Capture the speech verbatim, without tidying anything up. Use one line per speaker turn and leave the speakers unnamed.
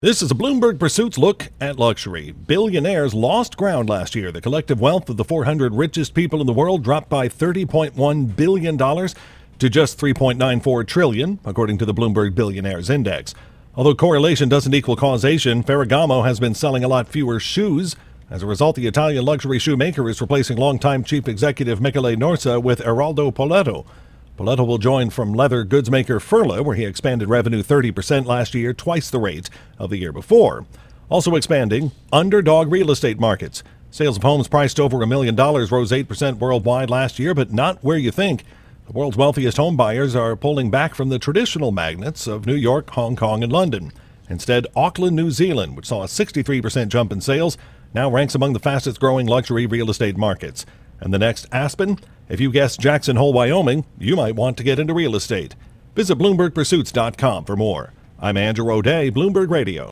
This is a Bloomberg Pursuits look at luxury. Billionaires lost ground last year. The collective wealth of the four hundred richest people in the world dropped by thirty point one billion dollars to just three point nine four trillion dollars, according to the Bloomberg Billionaires Index. Although correlation doesn't equal causation, Ferragamo has been selling a lot fewer shoes. As a result, the Italian luxury shoemaker is replacing longtime chief executive Michele Norsa with Eraldo Poletto. Poletto will join from leather goods maker Furla, where he expanded revenue thirty percent last year, twice the rate of the year before. Also expanding, underdog real estate markets. Sales of homes priced over a million dollars rose eight percent worldwide last year, but not where you think. The world's wealthiest home buyers are pulling back from the traditional magnets of New York, Hong Kong, and London. Instead, Auckland, New Zealand, which saw a sixty-three percent jump in sales, now ranks among the fastest-growing luxury real estate markets. And the next, Aspen? If you guessed Jackson Hole, Wyoming, you might want to get into real estate. Visit Bloomberg Pursuits dot com for more. I'm Andrew O'Day, Bloomberg Radio.